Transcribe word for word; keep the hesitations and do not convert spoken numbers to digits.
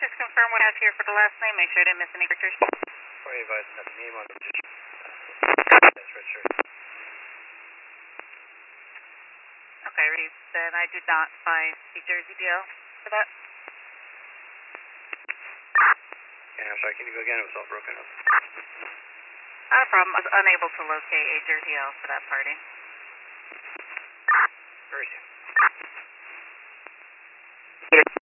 just confirm what I have here for the last name. Make sure I didn't miss any pictures. Sorry, advise that the name on the register. Uh, that's red shirt. Okay, Reed, then I did not find the Jersey D L for that. Okay, I'm sorry, can you go again? It was all broken up. Not a problem. I was unable to locate a Jersey L for that party. Where is he?